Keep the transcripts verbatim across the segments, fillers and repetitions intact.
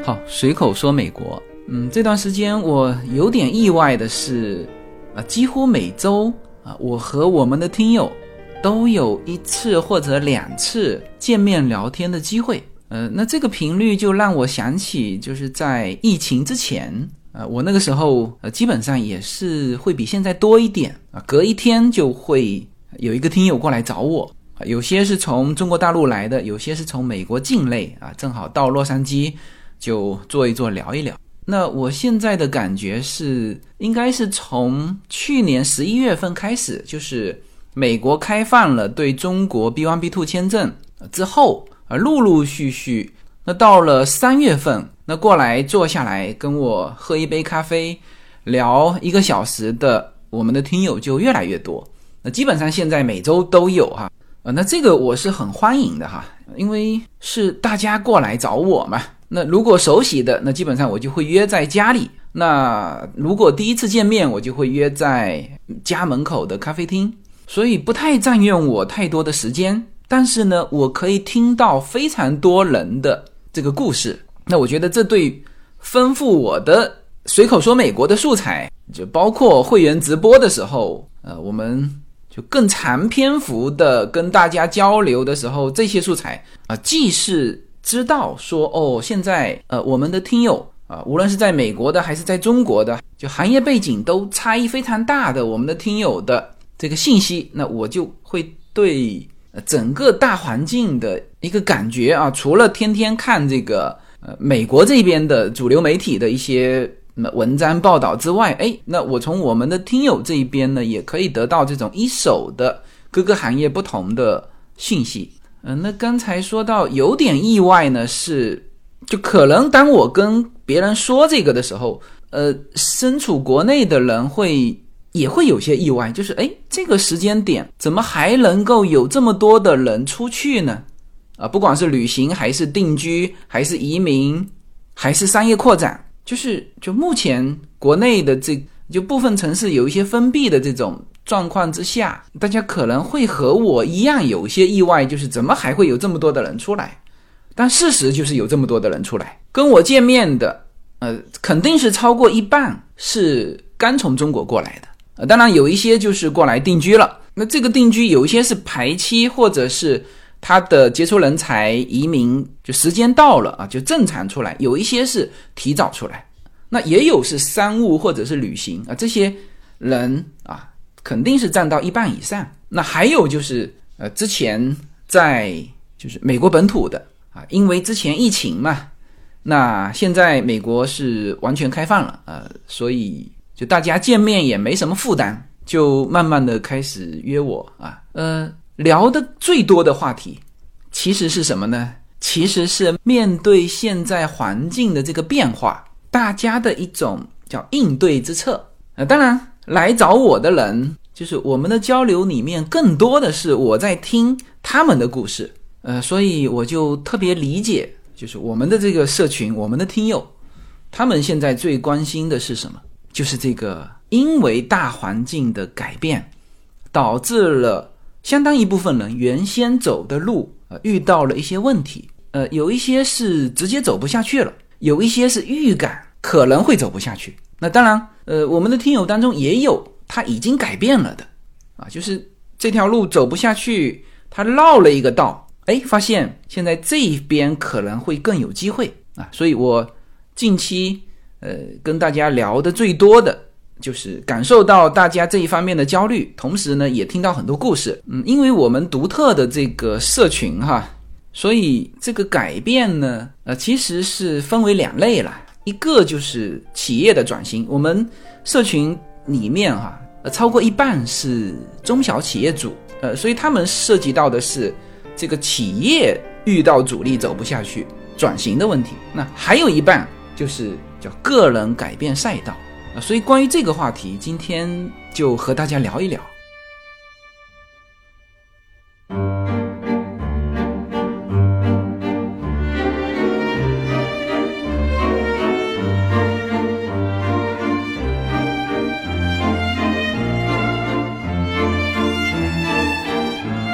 好，随口说美国。嗯，这段时间我有点意外的是，啊，几乎每周啊，我和我们的听友都有一次或者两次见面聊天的机会。呃，那这个频率就让我想起，就是在疫情之前，呃，我那个时候呃基本上也是会比现在多一点啊，隔一天就会有一个听友过来找我。有些是从中国大陆来的，有些是从美国境内啊，正好到洛杉矶就坐一坐聊一聊。那我现在的感觉是，应该是从去年十一月份开始，就是美国开放了对中国 B 一 B 二 签证之后啊，陆陆续续，那到了三月份，那过来坐下来跟我喝一杯咖啡，聊一个小时的我们的听友就越来越多。那基本上现在每周都有哈。呃，那这个我是很欢迎的哈，因为是大家过来找我嘛。那如果熟悉的，那基本上我就会约在家里。那如果第一次见面，我就会约在家门口的咖啡厅，所以不太占用我太多的时间。但是呢，我可以听到非常多人的这个故事。那我觉得这对丰富我的随口说美国的素材，就包括会员直播的时候，呃，我们就更长篇幅的跟大家交流的时候，这些素材啊、呃，既是知道说哦，现在呃我们的听友啊、呃，无论是在美国的还是在中国的，就行业背景都差异非常大的我们的听友的这个信息，那我就会对呃整个大环境的一个感觉啊，除了天天看这个呃美国这边的主流媒体的一些文章报道之外，诶，那我从我们的听友这一边呢，也可以得到这种一手的各个行业不同的信息。嗯、呃，那刚才说到有点意外呢，是就可能当我跟别人说这个的时候，呃，身处国内的人会也会有些意外，就是诶，这个时间点怎么还能够有这么多的人出去呢？啊、呃，不管是旅行还是定居还是移民还是商业扩展。就是就目前国内的这就部分城市有一些封闭的这种状况之下，大家可能会和我一样有一些意外，就是怎么还会有这么多的人出来。但事实就是有这么多的人出来跟我见面的，呃，肯定是超过一半是刚从中国过来的、呃、当然有一些就是过来定居了，那这个定居有一些是排期，或者是他的杰出人才移民就时间到了啊，就正常出来，有一些是提早出来，那也有是商务或者是旅行啊，这些人啊肯定是占到一半以上。那还有就是呃之前在就是美国本土的啊，因为之前疫情嘛，那现在美国是完全开放了呃，所以就大家见面也没什么负担，就慢慢的开始约我啊，呃。聊的最多的话题其实是什么呢？其实是面对现在环境的这个变化，大家的一种叫应对之策。呃，当然来找我的人，就是我们的交流里面更多的是我在听他们的故事。呃，所以我就特别理解，就是我们的这个社群，我们的听友，他们现在最关心的是什么？就是这个因为大环境的改变，导致了相当一部分人原先走的路、呃、遇到了一些问题，呃，有一些是直接走不下去了，有一些是预感可能会走不下去。那当然，呃，我们的听友当中也有他已经改变了的，啊，就是这条路走不下去，他绕了一个道，哎，发现现在这边可能会更有机会啊。所以我近期呃跟大家聊的最多的，就是感受到大家这一方面的焦虑，同时呢也听到很多故事。嗯，因为我们独特的这个社群哈，所以这个改变呢呃其实是分为两类啦。一个就是企业的转型，我们社群里面哈呃超过一半是中小企业主，呃所以他们涉及到的是这个企业遇到阻力走不下去转型的问题。那还有一半就是叫个人改变赛道。所以关于这个话题，今天就和大家聊一聊。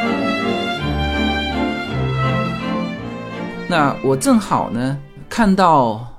那我正好呢看到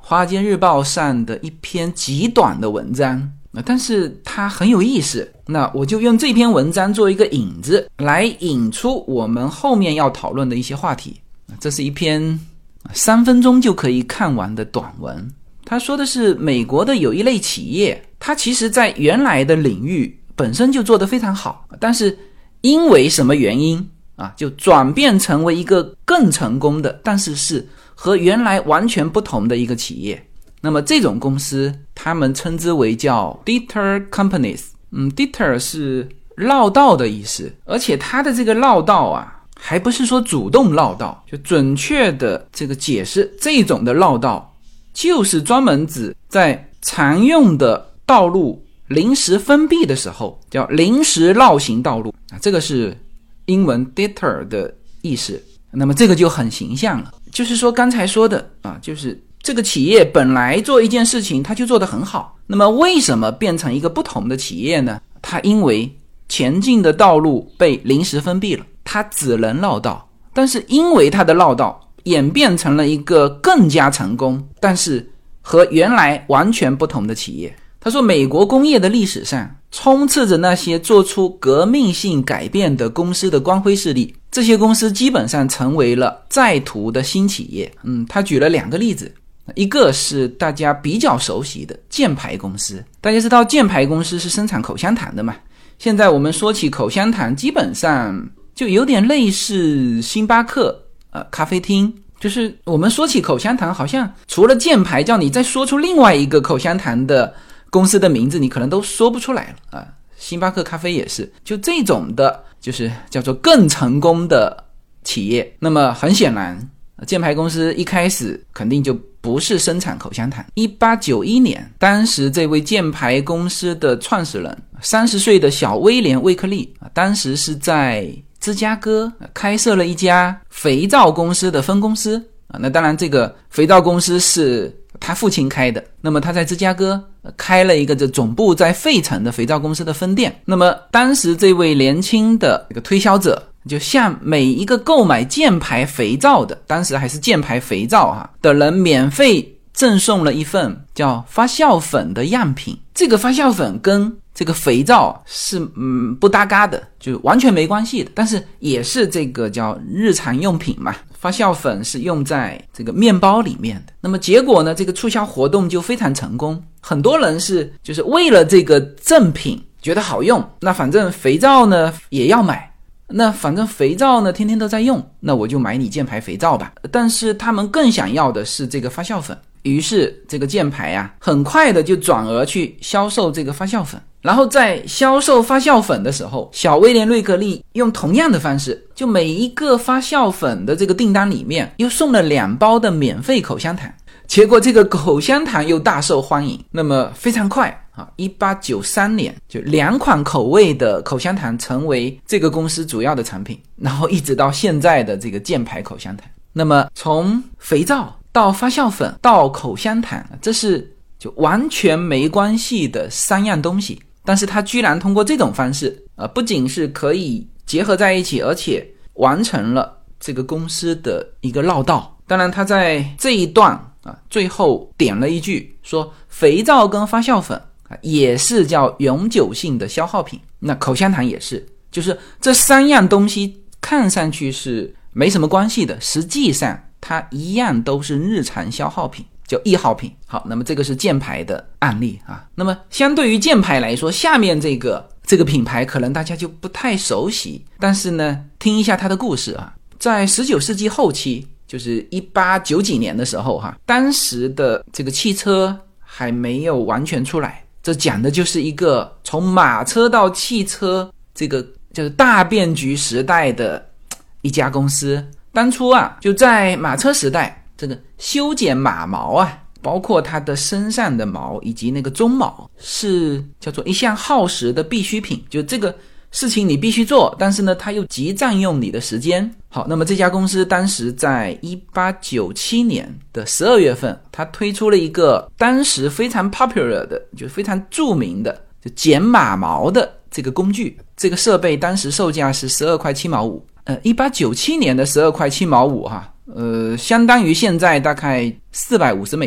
华尔街日报上的一篇极短的文章，但是它很有意思，那我就用这篇文章做一个引子，来引出我们后面要讨论的一些话题。这是一篇三分钟就可以看完的短文，他说的是美国的有一类企业，它其实在原来的领域本身就做得非常好，但是因为什么原因啊，就转变成为一个更成功的，但是是和原来完全不同的一个企业。那么这种公司他们称之为叫 deter companies。 嗯 deter 是绕道的意思，而且它的这个绕道啊还不是说主动绕道，就准确的这个解释，这种的绕道就是专门指在常用的道路临时封闭的时候叫临时绕行道路啊，这个是英文 deter 的意思。那么这个就很形象了，就是说刚才说的啊，就是这个企业本来做一件事情它就做得很好，那么为什么变成一个不同的企业呢？它因为前进的道路被临时封闭了，它只能绕道，但是因为它的绕道演变成了一个更加成功但是和原来完全不同的企业。他说美国工业的历史上充斥着那些做出革命性改变的公司的光辉事例，这些公司基本上成为了在途的新企业。嗯，他举了两个例子，一个是大家比较熟悉的箭牌公司，大家知道箭牌公司是生产口香糖的嘛，现在我们说起口香糖基本上就有点类似星巴克呃咖啡厅，就是我们说起口香糖好像除了箭牌叫你再说出另外一个口香糖的公司的名字你可能都说不出来了啊。星巴克咖啡也是，就这种的就是叫做更成功的企业。那么很显然箭牌公司一开始肯定就不是生产口香糖。一八九一年当时这位箭牌公司的创始人三十岁的小威廉·威克利当时是在芝加哥开设了一家肥皂公司的分公司。那当然这个肥皂公司是他父亲开的，那么他在芝加哥开了一个这总部在费城的肥皂公司的分店。那么当时这位年轻的这个推销者就向每一个购买箭牌肥皂的，当时还是箭牌肥皂哈的人免费赠送了一份叫发酵粉的样品。这个发酵粉跟这个肥皂是嗯不搭嘎的，就完全没关系的，但是也是这个叫日常用品嘛。发酵粉是用在这个面包里面的。那么结果呢，这个促销活动就非常成功，很多人是就是为了这个赠品觉得好用，那反正肥皂呢也要买，那反正肥皂呢天天都在用，那我就买你箭牌肥皂吧。但是他们更想要的是这个发酵粉，于是这个箭牌啊很快的就转而去销售这个发酵粉。然后在销售发酵粉的时候，小威廉·瑞克利用同样的方式，就每一个发酵粉的这个订单里面又送了两包的免费口香糖，结果这个口香糖又大受欢迎。那么非常快啊，一八九三年就两款口味的口香糖成为这个公司主要的产品，然后一直到现在的这个箭牌口香糖。那么从肥皂到发酵粉到口香糖，这是就完全没关系的三样东西，但是他居然通过这种方式呃，不仅是可以结合在一起，而且完成了这个公司的一个绕道。当然他在这一段啊最后点了一句说肥皂跟发酵粉啊也是叫永久性的消耗品，那口香糖也是，就是这三样东西看上去是没什么关系的，实际上它一样都是日常消耗品，叫易耗品。好，那么这个是箭牌的案例啊。那么相对于箭牌来说，下面这个这个品牌可能大家就不太熟悉，但是呢听一下它的故事啊。在十九世纪后期，就是一八九几年的时候哈，当时的这个汽车还没有完全出来，这讲的就是一个从马车到汽车这个就是大变局时代的一家公司。当初啊就在马车时代，这个修剪马毛啊，包括它的身上的毛以及那个鬃毛是叫做一项耗时的必需品，就这个事情你必须做，但是呢它又极占用你的时间。好，那么这家公司当时在一八九七年的十二月份，它推出了一个当时非常 popular 的就非常著名的就剪马毛的这个工具。这个设备当时售价是十二块七毛五，呃一八九七年的十二块七毛五哈，呃相当于现在大概四百五十美元。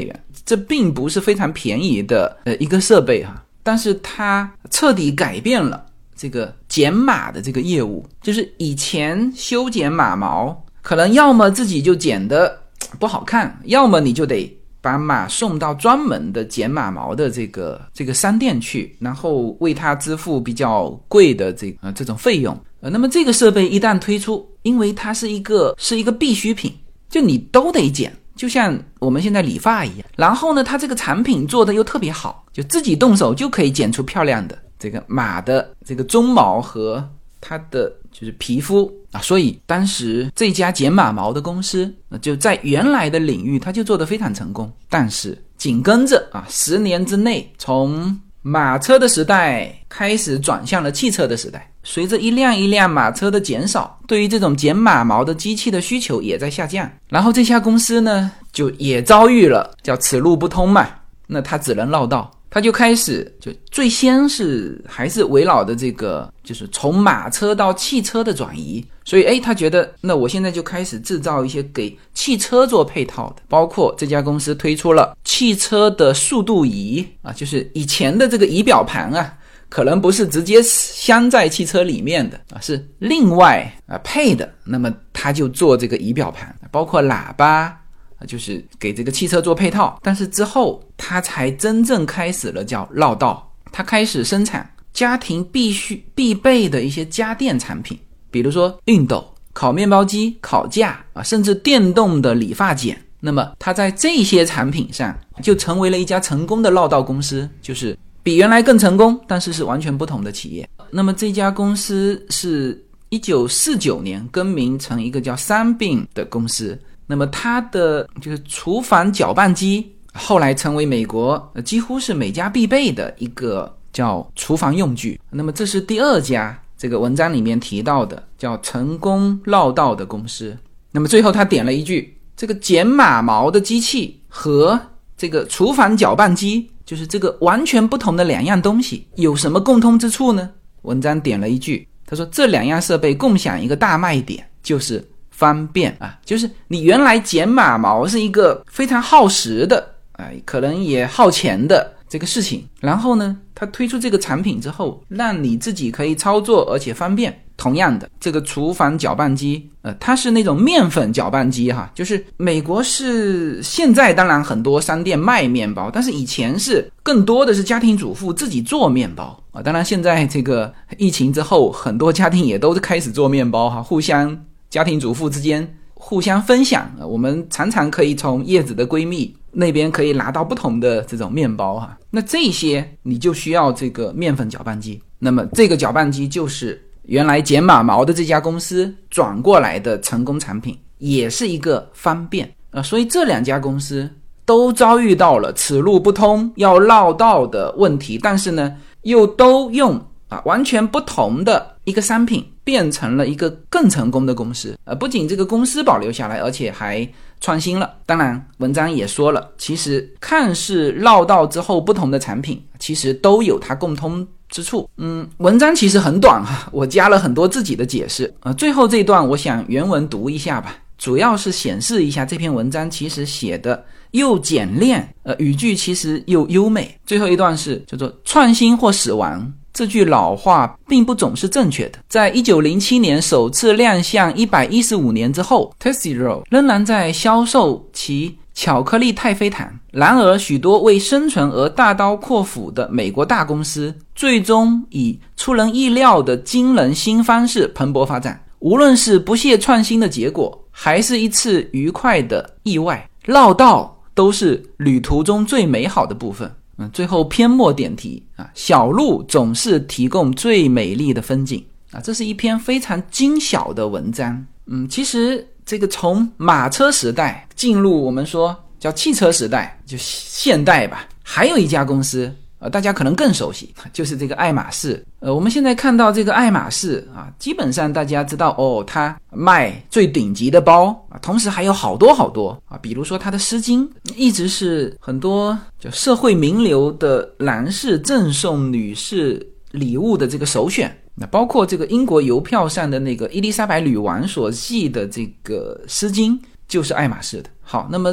这并不是非常便宜的呃一个设备哈，但是它彻底改变了这个剪马的这个业务。就是以前修剪马毛，可能要么自己就剪得不好看，要么你就得把马送到专门的剪马毛的这个这个商店去，然后为它支付比较贵的这呃这种费用。呃，那么这个设备一旦推出，因为它是一个是一个必需品，就你都得剪，就像我们现在理发一样。然后呢，它这个产品做的又特别好，就自己动手就可以剪出漂亮的这个马的这个鬃毛和它的就是皮肤啊，所以当时这家剪马毛的公司就在原来的领域它就做得非常成功。但是紧跟着啊，十年之内从马车的时代开始转向了汽车的时代，随着一辆一辆马车的减少，对于这种剪马毛的机器的需求也在下降。然后这家公司呢就也遭遇了叫此路不通嘛，那他只能绕道。他就开始就最先是还是围绕的这个就是从马车到汽车的转移，所以诶他觉得那我现在就开始制造一些给汽车做配套的，包括这家公司推出了汽车的速度仪啊，就是以前的这个仪表盘啊可能不是直接镶在汽车里面的啊，是另外啊配的，那么他就做这个仪表盘，包括喇叭就是给这个汽车做配套。但是之后他才真正开始了叫绕道，他开始生产家庭必须必备的一些家电产品，比如说熨斗、烤面包机、烤架啊，甚至电动的理发剪。那么他在这些产品上就成为了一家成功的绕道公司，就是比原来更成功，但是是完全不同的企业。那么这家公司是一九四九年更名成一个叫三并的公司。那么它的就是厨房搅拌机后来成为美国几乎是每家必备的一个叫厨房用具。那么这是第二家这个文章里面提到的叫成功绕道的公司。那么最后他点了一句，这个剪马毛的机器和这个厨房搅拌机就是这个完全不同的两样东西有什么共通之处呢？文章点了一句，他说这两样设备共享一个大卖点，就是方便啊，就是你原来剪马毛是一个非常耗时的啊，可能也耗钱的这个事情，然后呢他推出这个产品之后让你自己可以操作而且方便。同样的这个厨房搅拌机呃，它是那种面粉搅拌机哈，就是美国是现在当然很多商店卖面包，但是以前是更多的是家庭主妇自己做面包啊。当然现在这个疫情之后很多家庭也都开始做面包哈，互相家庭主妇之间互相分享，我们常常可以从叶子的闺蜜那边可以拿到不同的这种面包哈。那这些你就需要这个面粉搅拌机，那么这个搅拌机就是原来剪马毛的这家公司转过来的成功产品，也是一个方便呃，所以这两家公司都遭遇到了此路不通要绕道的问题，但是呢又都用啊完全不同的一个商品变成了一个更成功的公司。呃，不仅这个公司保留下来，而且还创新了。当然文章也说了，其实看似绕道之后不同的产品其实都有它共通之处。嗯，文章其实很短哈，我加了很多自己的解释。呃，最后这段我想原文读一下吧，主要是显示一下这篇文章其实写的又简练，呃，语句其实又优美。最后一段是叫做创新或死亡，这句老话并不总是正确的。在一九零七年首次亮相一百一十五年之后， Tessero 仍然在销售其巧克力太妃糖。然而许多为生存而大刀阔斧的美国大公司最终以出人意料的惊人新方式蓬勃发展。无论是不懈创新的结果，还是一次愉快的意外，绕道都是旅途中最美好的部分。嗯，最后篇末点题啊，小路总是提供最美丽的风景啊，这是一篇非常精小的文章。嗯，其实这个从马车时代进入我们说叫汽车时代，就现代吧，还有一家公司呃，大家可能更熟悉，就是这个爱马仕。呃，我们现在看到这个爱马仕啊，基本上大家知道哦，它卖最顶级的包啊，同时还有好多好多啊，比如说它的丝巾，一直是很多就社会名流的男士赠送女士礼物的这个首选。那包括这个英国邮票上的那个伊丽莎白女王所系的这个丝巾就是爱马仕的。好，那么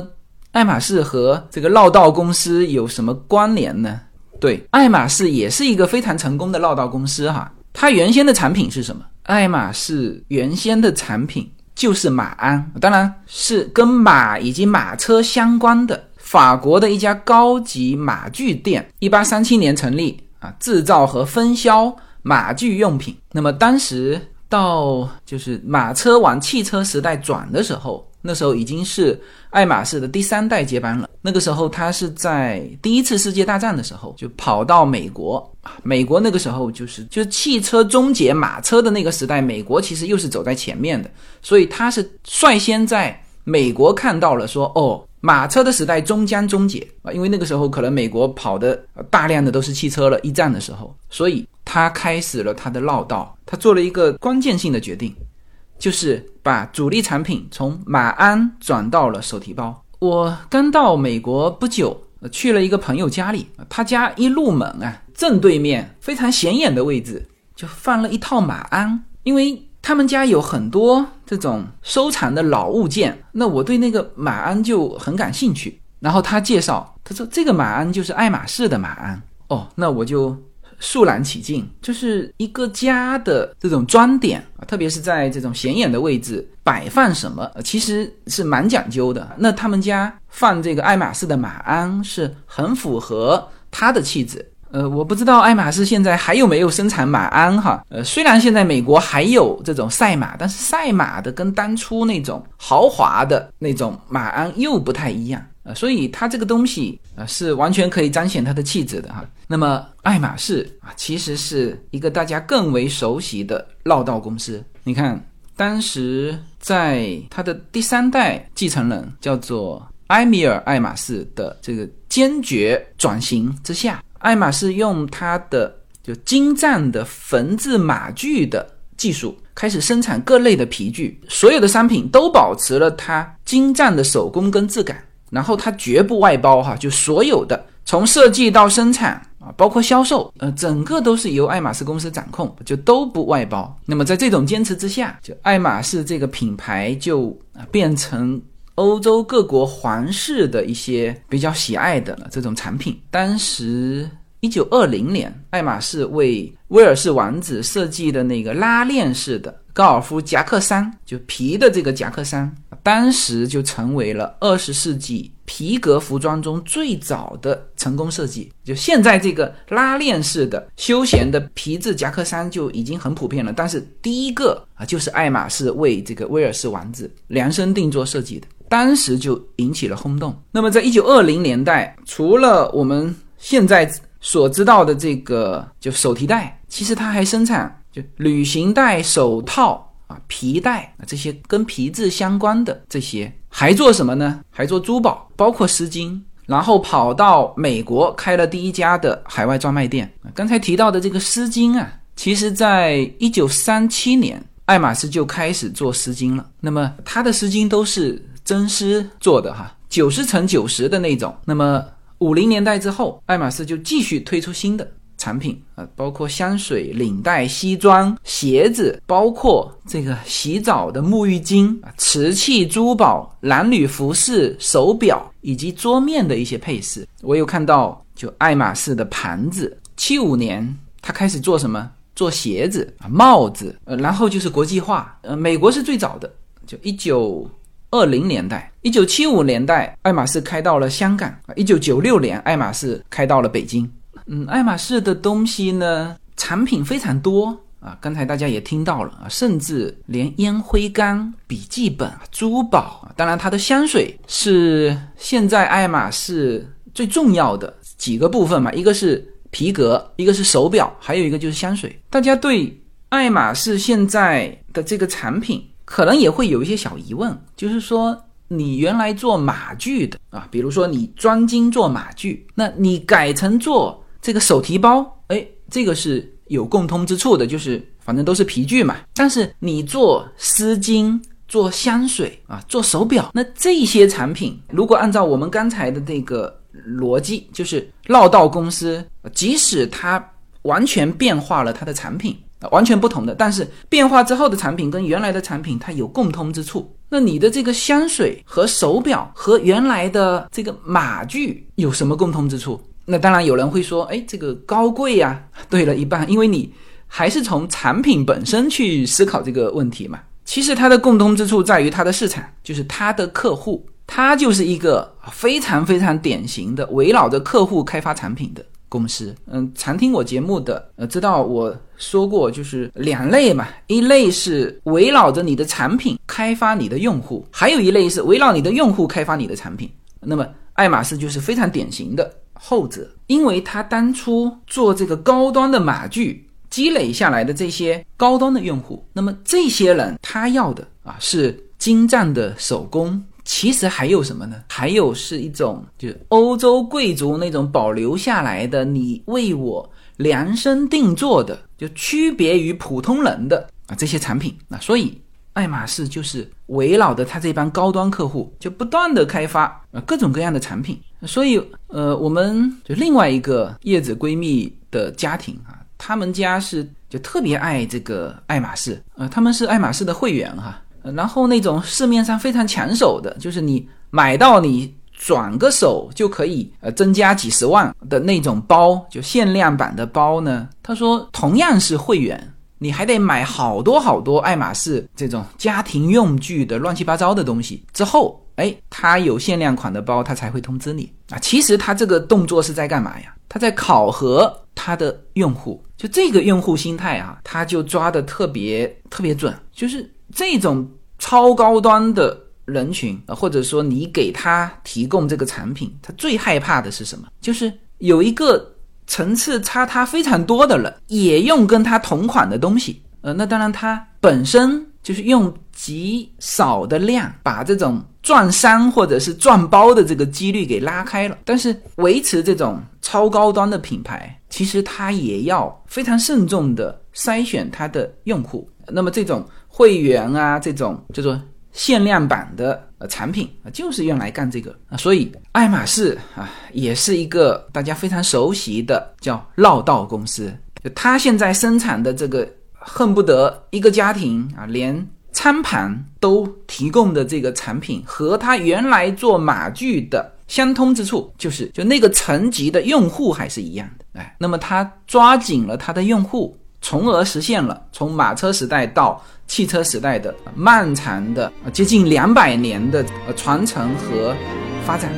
爱马仕和这个绕道公司有什么关联呢？对，爱马仕也是一个非常成功的绕道公司哈。它原先的产品是什么？爱马仕原先的产品就是马鞍，当然是跟马以及马车相关的法国的一家高级马具店，一八三七年成立啊，制造和分销马具用品。那么当时到就是马车往汽车时代转的时候，那时候已经是爱马仕的第三代接班了。那个时候他是在第一次世界大战的时候就跑到美国，美国那个时候就是就是汽车终结马车的那个时代，美国其实又是走在前面的，所以他是率先在美国看到了说，哦，马车的时代终将终结，因为那个时候可能美国跑的大量的都是汽车了，一战的时候，所以他开始了他的绕道。他做了一个关键性的决定，就是把主力产品从马鞍转到了手提包。我刚到美国不久，去了一个朋友家里，他家一入门啊，正对面非常显眼的位置就放了一套马鞍，因为他们家有很多这种收藏的老物件，那我对那个马鞍就很感兴趣。然后他介绍，他说这个马鞍就是爱马仕的马鞍。哦，那我就肃然起敬，就是一个家的这种装点，特别是在这种显眼的位置摆放什么，其实是蛮讲究的。那他们家放这个爱马仕的马鞍是很符合他的气质。呃，我不知道爱马仕现在还有没有生产马鞍哈。呃，虽然现在美国还有这种赛马，但是赛马的跟当初那种豪华的那种马鞍又不太一样。呃，所以它这个东西呃是完全可以彰显它的气质的哈。那么爱马仕啊，其实是一个大家更为熟悉的绕道公司。你看，当时在它的第三代继承人叫做埃米尔·爱马仕的这个坚决转型之下，爱马仕用它的就精湛的缝制马具的技术开始生产各类的皮具，所有的商品都保持了它精湛的手工跟质感，然后它绝不外包哈，就所有的从设计到生产啊，包括销售，呃，整个都是由爱马仕公司掌控，就都不外包。那么在这种坚持之下，就爱马仕这个品牌就变成欧洲各国皇室的一些比较喜爱的这种产品。当时一九二零年，爱马仕为威尔士王子设计的那个拉链式的高尔夫夹克衫，就皮的这个夹克衫，当时就成为了二十世纪皮革服装中最早的成功设计。就现在这个拉链式的休闲的皮质夹克衫就已经很普遍了，但是第一个啊，就是爱马仕为这个威尔士王子量身定做设计的，当时就引起了轰动。那么在一九二零年代，除了我们现在所知道的这个就手提袋，其实它还生产就旅行袋、手套啊、皮带啊，这些跟皮质相关的这些。还做什么呢？还做珠宝，包括丝巾，然后跑到美国开了第一家的海外专卖店。刚才提到的这个丝巾啊，其实在一九三七年爱马仕就开始做丝巾了。那么它的丝巾都是真丝做的哈，九十乘九十的那种。那么五零年代之后，爱马仕就继续推出新的产品啊，包括香水、领带、西装、鞋子，包括这个洗澡的沐浴巾、瓷器、珠宝、男女服饰、手表以及桌面的一些配饰。我有看到就爱马仕的盘子，七五年他开始做什么？做鞋子、帽子，呃，然后就是国际化。呃，美国是最早的，就一九二零年代，一九七五年代，爱马仕开到了香港，一九九六年，爱马仕开到了北京。嗯，爱马仕的东西呢，产品非常多啊，刚才大家也听到了啊，甚至连烟灰缸、笔记本、珠宝，当然它的香水是现在爱马仕最重要的几个部分嘛，一个是皮革，一个是手表，还有一个就是香水。大家对爱马仕现在的这个产品可能也会有一些小疑问，就是说你原来做马具的啊，比如说你专精做马具，那你改成做这个手提包，诶，这个是有共通之处的，就是反正都是皮具嘛。但是你做丝巾、做香水啊、做手表，那这些产品如果按照我们刚才的这个逻辑，就是绕道公司即使它完全变化了它的产品， 完全不同的，但是变化之后的产品跟原来的产品它有共通之处。那你的这个香水和手表和原来的这个马具有什么共通之处？那当然有人会说，诶，这个高贵啊。对了一半，因为你还是从产品本身去思考这个问题嘛。其实它的共通之处在于它的市场，就是它的客户，它就是一个非常非常典型的围绕着客户开发产品的公司。嗯，常听我节目的呃，知道我说过就是两类嘛，一类是围绕着你的产品开发你的用户，还有一类是围绕你的用户开发你的产品。那么爱马仕就是非常典型的后者，因为他当初做这个高端的马具积累下来的这些高端的用户，那么这些人他要的啊是精湛的手工，其实还有什么呢？还有是一种就是欧洲贵族那种保留下来的你为我量身定做的，就区别于普通人的啊这些产品。那所以爱马仕就是围绕着他这帮高端客户，就不断的开发啊各种各样的产品。所以呃，我们就另外一个叶子闺蜜的家庭啊，他们家是就特别爱这个爱马仕，呃，他们是爱马仕的会员哈。然后那种市面上非常抢手的，就是你买到你转个手就可以呃增加几十万的那种包，就限量版的包呢，他说同样是会员，你还得买好多好多爱马仕这种家庭用具的乱七八糟的东西之后，哎，他有限量款的包他才会通知你啊。其实他这个动作是在干嘛呀？他在考核他的用户，就这个用户心态啊，他就抓得特别特别准。就是这种超高端的人群，或者说你给他提供这个产品，他最害怕的是什么？就是有一个层次差他非常多的人也用跟他同款的东西，呃，那当然他本身就是用极少的量把这种赚商或者是赚包的这个几率给拉开了，但是维持这种超高端的品牌，其实他也要非常慎重的筛选他的用户。那么这种会员啊，这种叫做限量版的呃产品啊，就是用来干这个啊。所以爱马仕啊，也是一个大家非常熟悉的叫绕道公司。就他现在生产的这个恨不得一个家庭啊，连餐盘都提供的这个产品，和他原来做马具的相通之处，就是就那个层级的用户还是一样的。哎，那么他抓紧了他的用户，从而实现了从马车时代到汽车时代的漫长的接近两百年的传承和发展。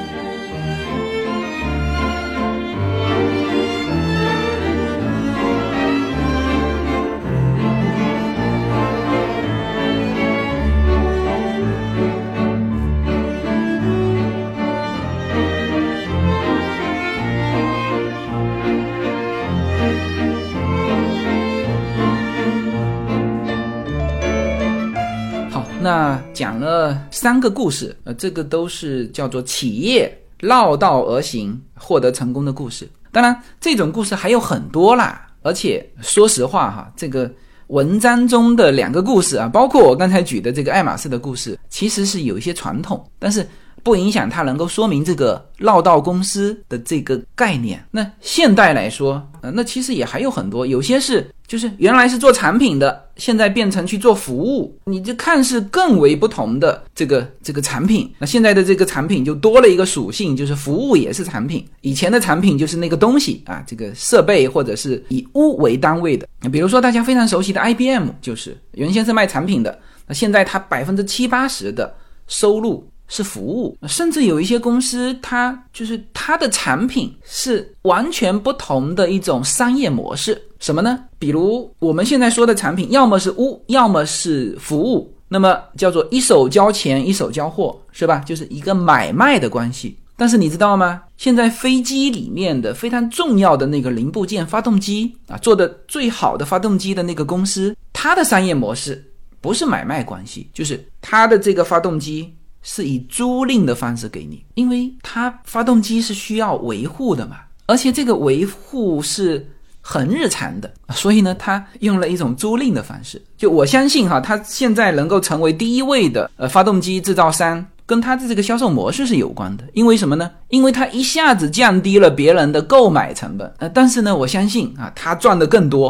那讲了三个故事，呃，这个都是叫做企业绕道而行获得成功的故事。当然这种故事还有很多啦，而且说实话哈，这个文章中的两个故事啊，包括我刚才举的这个爱马仕的故事，其实是有一些传统，但是不影响它能够说明这个绕道公司的这个概念。那现代来说，呃，那其实也还有很多，有些是就是原来是做产品的，现在变成去做服务，你就看是更为不同的这个这个产品。那现在的这个产品就多了一个属性，就是服务也是产品。以前的产品就是那个东西啊，这个设备或者是以屋为单位的。比如说大家非常熟悉的 I B M， 就是原先是卖产品的，那现在它百分之七八十的收入是服务。甚至有一些公司，它就是它的产品是完全不同的一种商业模式。什么呢？比如我们现在说的产品，要么是屋，要么是服务，那么叫做一手交钱一手交货，是吧？就是一个买卖的关系。但是你知道吗？现在飞机里面的非常重要的那个零部件，发动机啊，做的最好的发动机的那个公司，它的商业模式不是买卖关系，就是它的这个发动机是以租赁的方式给你，因为它发动机是需要维护的嘛，而且这个维护是很日常的，所以呢，他用了一种租赁的方式。就我相信哈，他现在能够成为第一位的呃发动机制造商，跟他的这个销售模式是有关的。因为什么呢？因为他一下子降低了别人的购买成本，呃，但是呢，我相信啊，他赚的更多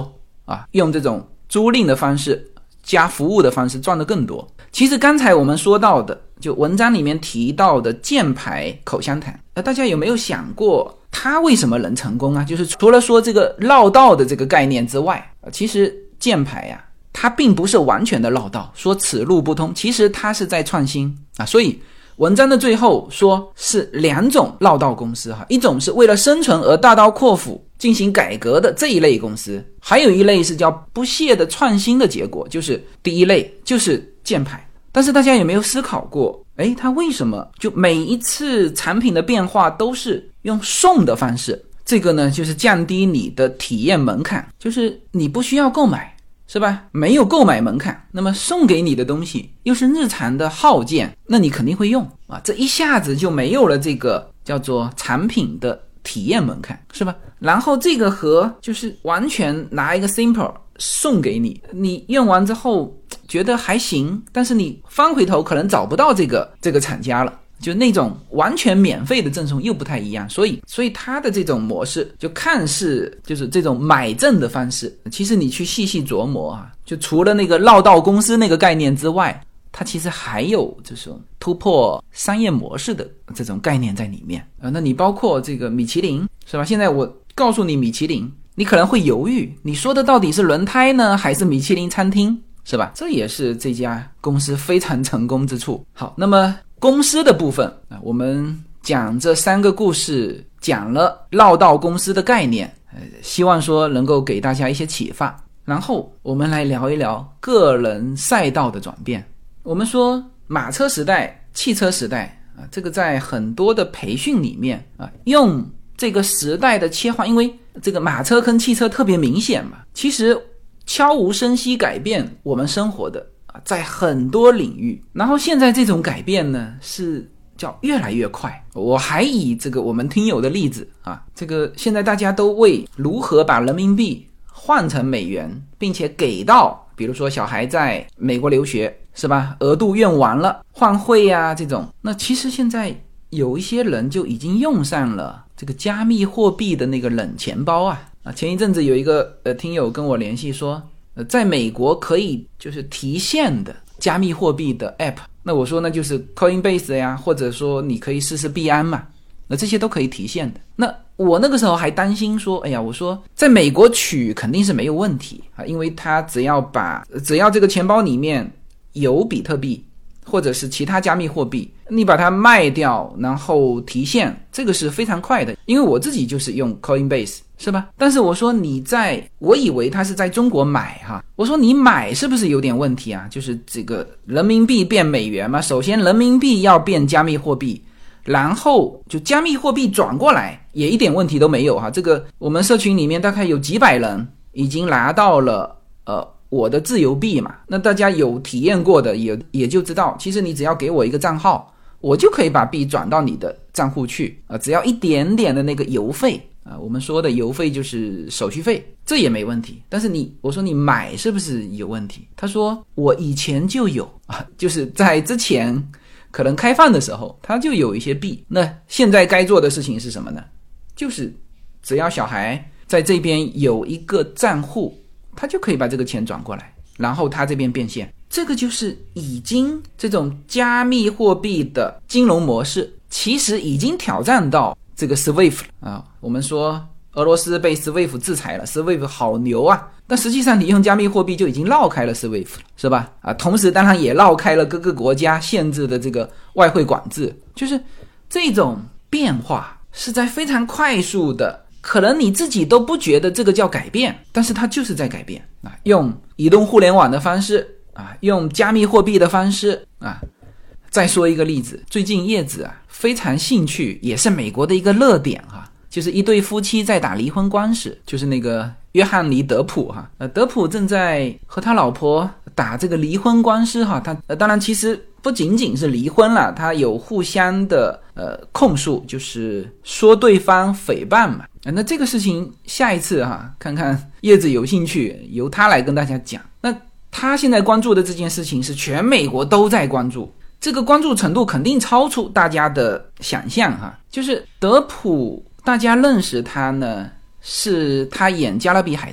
啊，用这种租赁的方式加服务的方式赚得更多。其实刚才我们说到的，就文章里面提到的箭牌口香糖，呃，大家有没有想过它为什么能成功啊？就是除了说这个绕道的这个概念之外，呃、其实箭牌呀、啊，它并不是完全的绕道，说此路不通，其实它是在创新啊。所以文章的最后说是两种绕道公司哈，一种是为了生存而大刀阔斧进行改革的这一类公司，还有一类是叫不懈的创新的结果，就是第一类就是箭牌。但是大家有没有思考过，诶，它为什么就每一次产品的变化都是用送的方式？这个呢，就是降低你的体验门槛，就是你不需要购买，是吧？没有购买门槛，那么送给你的东西又是日常的耗件，那你肯定会用啊，这一下子就没有了这个叫做产品的体验门槛，是吧？然后这个和就是完全拿一个 simple 送给你，你用完之后觉得还行，但是你翻回头可能找不到这个这个厂家了，就那种完全免费的赠送又不太一样。所以所以它的这种模式就看似就是这种买赠的方式，其实你去细细琢磨啊，就除了那个绕道公司那个概念之外，它其实还有这种突破商业模式的这种概念在里面啊。那你包括这个米其林，是吧？现在我告诉你米其林，你可能会犹豫，你说的到底是轮胎呢，还是米其林餐厅，是吧？这也是这家公司非常成功之处。好，那么公司的部分啊，我们讲这三个故事，讲了绕道公司的概念，呃，希望说能够给大家一些启发。然后我们来聊一聊个人赛道的转变。我们说马车时代、汽车时代啊，这个在很多的培训里面啊，用这个时代的切换，因为这个马车跟汽车特别明显嘛，其实悄无声息改变我们生活的啊，在很多领域。然后现在这种改变呢，是叫越来越快。我还以这个我们听友的例子啊，这个现在大家都为如何把人民币换成美元，并且给到比如说小孩在美国留学，是吧？额度用完了，换汇啊这种。那其实现在有一些人就已经用上了这个加密货币的那个冷钱包啊。啊，前一阵子有一个呃听友跟我联系说，呃，在美国可以就是提现的加密货币的 app。那我说那就是 Coinbase 呀，或者说你可以试试币安嘛。那这些都可以提现的。那我那个时候还担心说，哎呀，我说在美国取肯定是没有问题啊，因为他只要把只要这个钱包里面有比特币或者是其他加密货币，你把它卖掉然后提现，这个是非常快的。因为我自己就是用 Coinbase， 是吧？但是我说你在，我以为他是在中国买哈，我说你买是不是有点问题啊？就是这个人民币变美元嘛，首先人民币要变加密货币，然后就加密货币转过来也一点问题都没有哈。这个我们社群里面大概有几百人已经拿到了呃我的自由币嘛，那大家有体验过的也也就知道，其实你只要给我一个账号，我就可以把币转到你的账户去啊、呃，只要一点点的那个邮费啊、呃，我们说的邮费就是手续费，这也没问题。但是你我说你买是不是有问题？他说我以前就有啊，就是在之前可能开放的时候他就有一些币。那现在该做的事情是什么呢？就是只要小孩在这边有一个账户，他就可以把这个钱转过来，然后他这边变现。这个就是已经这种加密货币的金融模式其实已经挑战到这个 Swift 啊。我们说俄罗斯被 Swift 制裁了， Swift 好牛啊，但实际上你用加密货币就已经绕开了 Swift 是吧？啊，同时当然也绕开了各个国家限制的这个外汇管制。就是这种变化是在非常快速的，可能你自己都不觉得这个叫改变，但是它就是在改变啊！用移动互联网的方式啊，用加密货币的方式啊。再说一个例子，最近叶子啊非常兴趣，也是美国的一个热点哈、啊，就是一对夫妻在打离婚官司，就是那个约翰尼德普哈，呃，德普正在和他老婆打这个离婚官司哈，他呃当然其实不仅仅是离婚了，他有互相的呃控诉，就是说对方诽谤嘛。呃、那这个事情下一次哈，看看叶子有兴趣由他来跟大家讲。那他现在关注的这件事情是全美国都在关注，这个关注程度肯定超出大家的想象哈。就是德普大家认识他呢，是他演加勒比海盗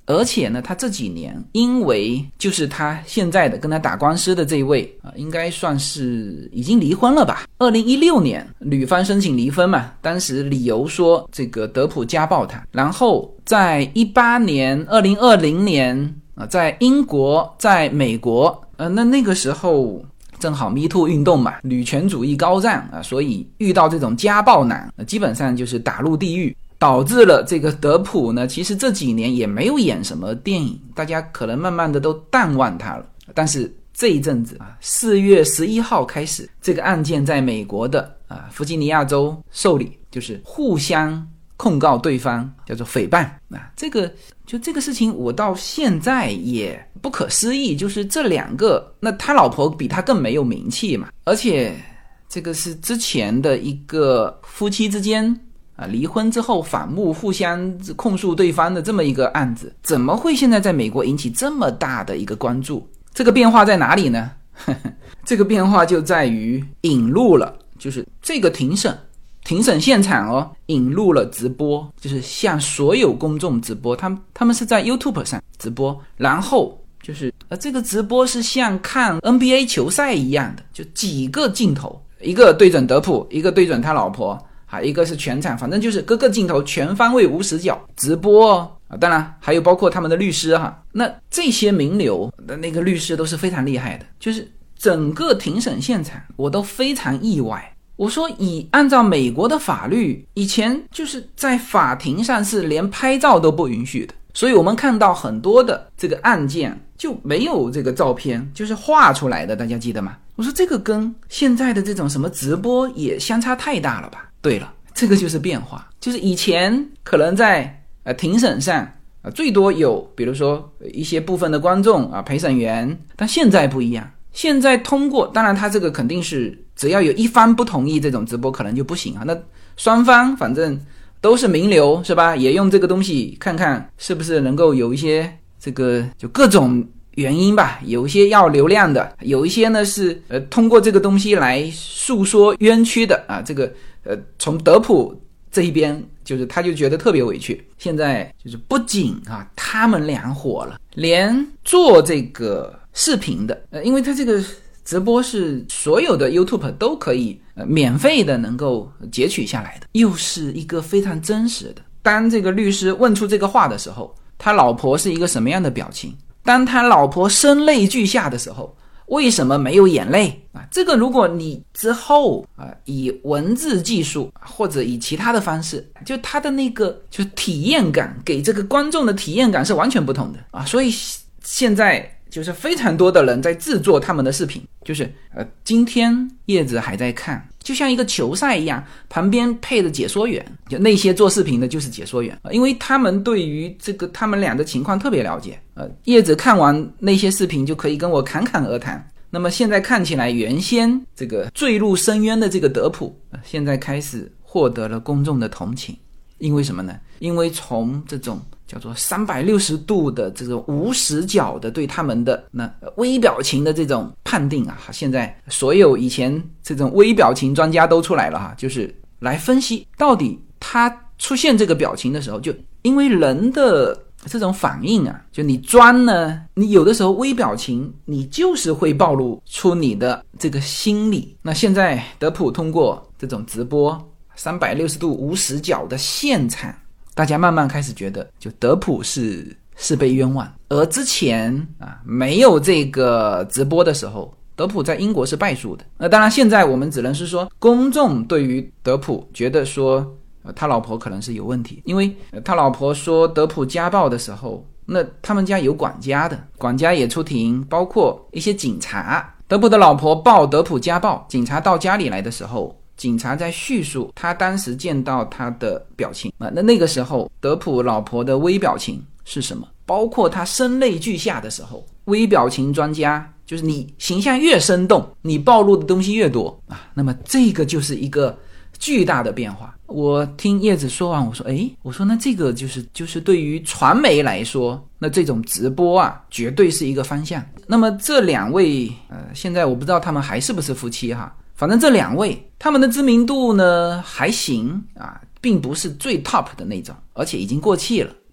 而且呢，他这几年因为就是他现在的跟他打官司的这一位啊，应该算是已经离婚了吧。二零一六年女方申请离婚嘛，当时理由说这个德普家暴他，然后在一八年、二零二零年啊，在英国、在美国，呃，那那个时候正好 Me Too 运动嘛，女权主义高涨啊，所以遇到这种家暴男，基本上就是打入地狱。导致了这个德普呢，其实这几年也没有演什么电影，大家可能慢慢的都淡忘他了。但是这一阵子啊，四月十一号开始，这个案件在美国的啊弗吉尼亚州受理，就是互相控告对方，叫做诽谤啊。这个就这个事情，我到现在也不可思议，就是这两个，那他老婆比他更没有名气嘛，而且这个是之前的一个夫妻之间。啊，离婚之后反目互相控诉对方的这么一个案子，怎么会现在在美国引起这么大的一个关注？这个变化在哪里呢？这个变化就在于引入了，就是这个庭审庭审现场哦，引入了直播，就是向所有公众直播，他们他们是在 YouTube 上直播，然后就是呃，这个直播是像看 N B A 球赛一样的，就几个镜头，一个对准德普，一个对准他老婆。啊，一个是全场，反正就是各个镜头全方位无死角直播哦。啊，当然还有包括他们的律师哈。那这些名流的那个律师都是非常厉害的，就是整个庭审现场我都非常意外。我说以按照美国的法律，以前就是在法庭上是连拍照都不允许的，所以我们看到很多的这个案件就没有这个照片，就是画出来的，大家记得吗？我说这个跟现在的这种什么直播也相差太大了吧。对了，这个就是变化，就是以前可能在呃庭审上啊最多有比如说一些部分的观众啊陪审员，但现在不一样，现在通过，当然他这个肯定是只要有一方不同意这种直播可能就不行啊，那双方反正都是名流是吧，也用这个东西看看是不是能够有一些这个就各种原因吧，有一些要流量的，有一些呢是呃通过这个东西来诉说冤屈的啊，这个呃从德普这一边就是他就觉得特别委屈。现在就是不仅啊他们俩火了，连做这个视频的呃因为他这个直播是所有的 YouTube 都可以呃免费的能够截取下来的，又是一个非常真实的。当这个律师问出这个话的时候，他老婆是一个什么样的表情？当他老婆声泪俱下的时候，为什么没有眼泪啊？这个如果你之后啊以文字技术或者以其他的方式，就他的那个就体验感，给这个观众的体验感是完全不同的啊。所以现在就是非常多的人在制作他们的视频，就是呃今天叶子还在看，就像一个球赛一样，旁边配的解说员，就那些做视频的就是解说员，因为他们对于这个他们俩的情况特别了解。呃，叶子看完那些视频就可以跟我侃侃而谈。那么现在看起来，原先这个坠入深渊的这个德普，呃、现在开始获得了公众的同情，因为什么呢？因为从这种叫做三百六十度的这种无死角的对他们的那微表情的这种判定啊，现在所有以前这种微表情专家都出来了哈，就是来分析到底他出现这个表情的时候，就因为人的这种反应啊，就你装呢，你有的时候微表情你就是会暴露出你的这个心理。那现在德普通过这种直播三百六十度无死角的现场，大家慢慢开始觉得就德普是是被冤枉。而之前啊没有这个直播的时候，德普在英国是败诉的。那当然现在我们只能是说公众对于德普觉得说呃他老婆可能是有问题，因为、呃、他老婆说德普家暴的时候，那他们家有管家的，管家也出庭，包括一些警察。德普的老婆报德普家暴，警察到家里来的时候，警察在叙述他当时见到他的表情啊，那那个时候德普老婆的微表情是什么？包括他声泪俱下的时候，微表情专家就是你形象越生动，你暴露的东西越多啊。那么这个就是一个巨大的变化。我听叶子说完，我说诶，我说那这个就是就是对于传媒来说，那这种直播啊绝对是一个方向。那么这两位呃，现在我不知道他们还是不是夫妻哈，反正这两位他们的知名度呢还行啊，并不是最 top 的那种，而且已经过气了。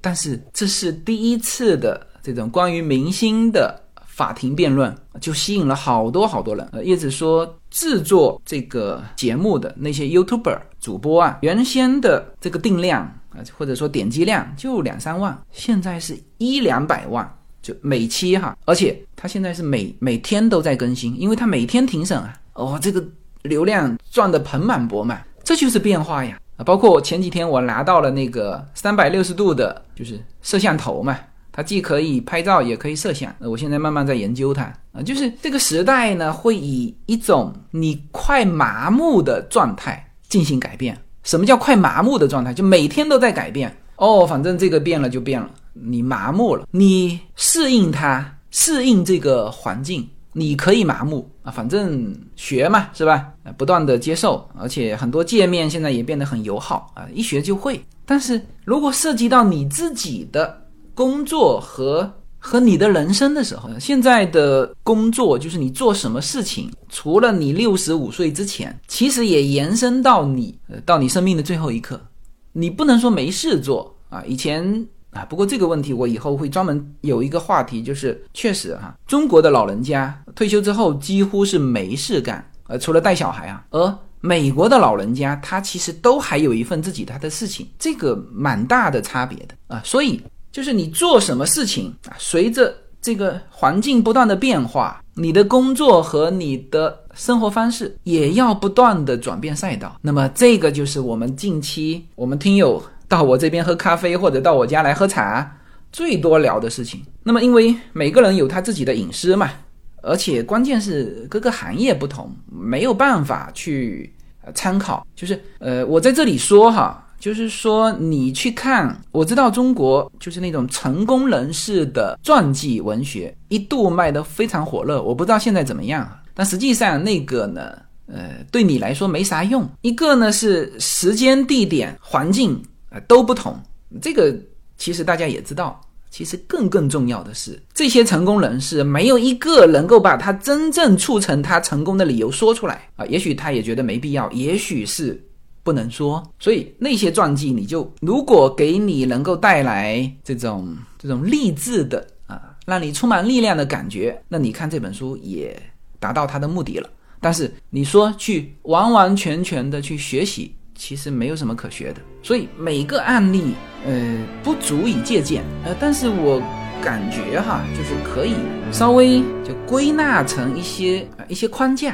但是这是第一次的这种关于明星的法庭辩论，就吸引了好多好多人。呃，叶子说制作这个节目的那些 YouTuber 主播啊，原先的这个定量啊，或者说点击量就两三万，现在是一两百万，就每期哈，而且他现在是每每天都在更新，因为他每天庭审啊，哦，这个流量赚得盆满钵满，这就是变化呀。包括前几天我拿到了那个三百六十度的，就是摄像头嘛，它既可以拍照也可以摄像，我现在慢慢在研究它啊，就是这个时代呢，会以一种你快麻木的状态进行改变。什么叫快麻木的状态？就每天都在改变哦，反正这个变了就变了，你麻木了，你适应它，适应这个环境，你可以麻木啊，反正学嘛，是吧？不断的接受，而且很多界面现在也变得很友好啊，一学就会。但是如果涉及到你自己的工作和和你的人生的时候，现在的工作就是你做什么事情，除了你六十五岁之前，其实也延伸到你呃到你生命的最后一刻，你不能说没事做啊。以前啊，不过这个问题我以后会专门有一个话题，就是确实哈、啊，中国的老人家退休之后几乎是没事干，呃，除了带小孩啊，而美国的老人家他其实都还有一份自己他的事情，这个蛮大的差别的啊。所以就是你做什么事情啊，随着这个环境不断的变化，你的工作和你的生活方式也要不断的转变赛道。那么这个就是我们近期我们听友到我这边喝咖啡或者到我家来喝茶最多聊的事情。那么因为每个人有他自己的隐私嘛，而且关键是各个行业不同，没有办法去参考。就是呃，我在这里说哈，就是说你去看，我知道中国就是那种成功人士的传记文学一度卖得非常火热，我不知道现在怎么样，但实际上那个呢呃，对你来说没啥用。一个呢是时间地点环境都不同，这个其实大家也知道。其实更更重要的是，这些成功人士没有一个能够把他真正促成他成功的理由说出来啊。也许他也觉得没必要，也许是不能说。所以那些传记，你就如果给你能够带来这种这种励志的啊，让你充满力量的感觉，那你看这本书也达到他的目的了。但是你说去完完全全的去学习，其实没有什么可学的。所以每个案例呃不足以借鉴，呃但是我感觉哈，就是可以稍微就归纳成一些、呃、一些框架。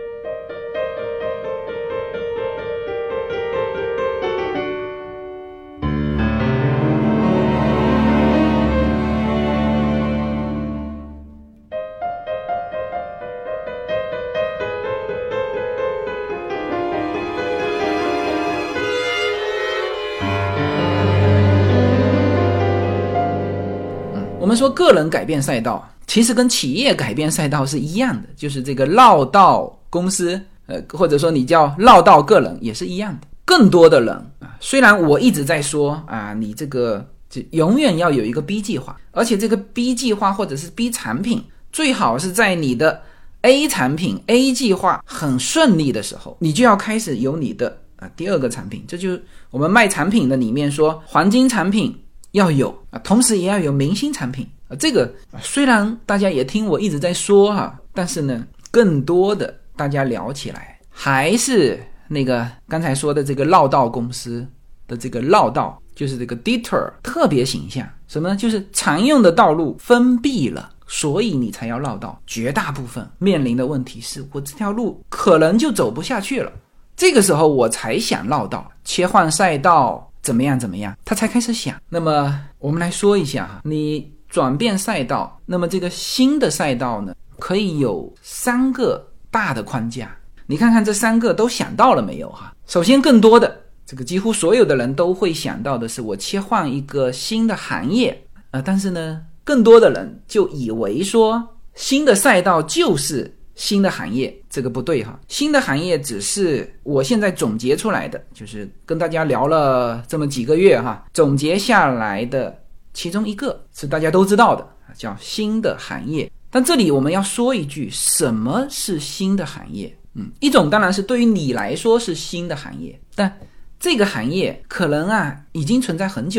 我们说个人改变赛道，其实跟企业改变赛道是一样的，就是这个绕道公司，呃，或者说你叫绕道个人也是一样的。更多的人啊，虽然我一直在说啊，你这个就永远要有一个 B 计划，而且这个 B 计划或者是 B 产品，最好是在你的 A 产品 A 计划很顺利的时候，你就要开始有你的啊第二个产品。这就是我们卖产品的里面说，黄金产品要有啊，同时也要有明星产品啊。这个虽然大家也听我一直在说哈、啊，但是呢，更多的大家聊起来还是那个刚才说的这个绕道公司的这个绕道，就是这个 detour 特别形象。什么呢？就是常用的道路封闭了，所以你才要绕道。绝大部分面临的问题是，我这条路可能就走不下去了，这个时候我才想绕道，切换赛道。怎么样怎么样他才开始想。那么我们来说一下，你转变赛道，那么这个新的赛道呢，可以有三个大的框架。你看看这三个都想到了没有哈？首先更多的这个几乎所有的人都会想到的是，我切换一个新的行业呃，但是呢更多的人就以为说新的赛道就是新的行业，这个不对哈。新的行业只是我现在总结出来的，就是跟大家聊了这么几个月哈，总结下来的其中一个是大家都知道的，叫新的行业。但这里我们要说一句，什么是新的行业？嗯，一种当然是对于你来说是新的行业，但这个行业可能啊已经存在很久了。